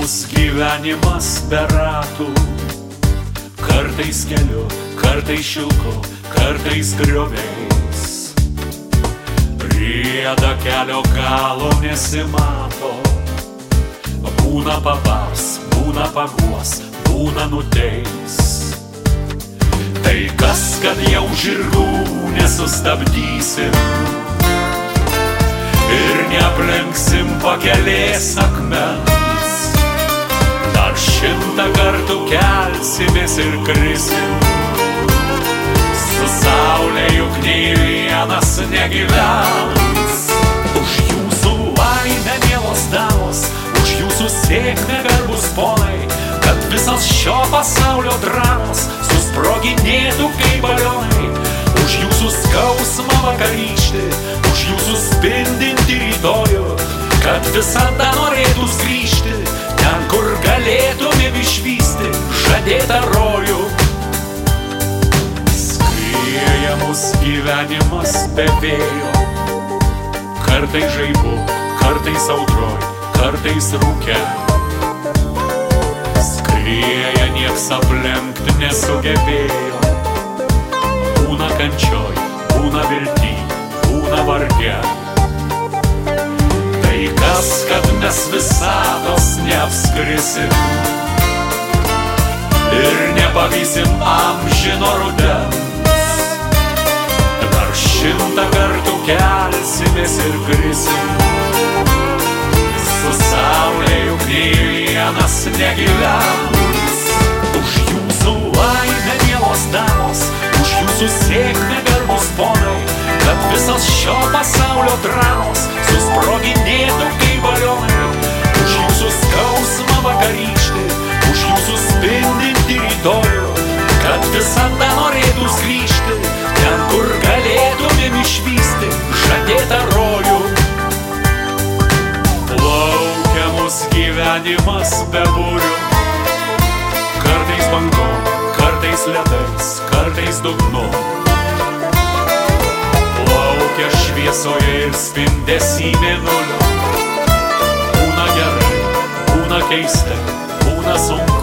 mus gyvenimas be ratų. Kartais keliu, kartais šilku, kartais grioviais. Rieda kelio galo nesimato. Būna pavars, būna paguos, būna nuteis. Tai kas, kad jau žirgų nesustabdysim ir neaplenksim pakelės akmens. Dar 100 kartų kelsimės ir krisim. Su saulė juk nei vienas negyvens. Už jūsų laimę, mielos damos, už jūsų sėkmę, garbūs ponai, kad visas šio pasaulio dramos susproginėtų kaip balionai. Už jūsų skausmą vakarykštį, už jūsų spindintį rytojų, kad visada norėtų grįžti ten, kur galėtumėm išvysti žadėtą rojų. Skrieja mus gyvenimas be vėjo, kartais žaibu, kartais audroj, kartais rūke. Skrieja nieks aplenkt nesugebėjo. Būna kančioj, būna vilty, būna varge. Tai kas, kad mes visatos neapskrisim ir nepavysim amžino rudens. Dar 100 kartų kelsimės ir krisim. Su saulė juk nei vienas negyvens. Už jūsų laimę, mielos damos, už jūsų sėkmę, garbūs ponai, kad visas šio pasaulio dramos susproginėtų kaip balionai. Už jūsų skausmą vakarykštį, už jūsų spindintį rytojų, kad visada norėtų grįžti ten, kur galėtumėm išvysti žadėtą rojų. Plaukia mus gyvenimas be būrių, kartais bangom, kartais ledais, kartais dugnu. Plaukia šviesoje ir spindesy mėnulio. Būna gerai, būna keistai, būna sunku.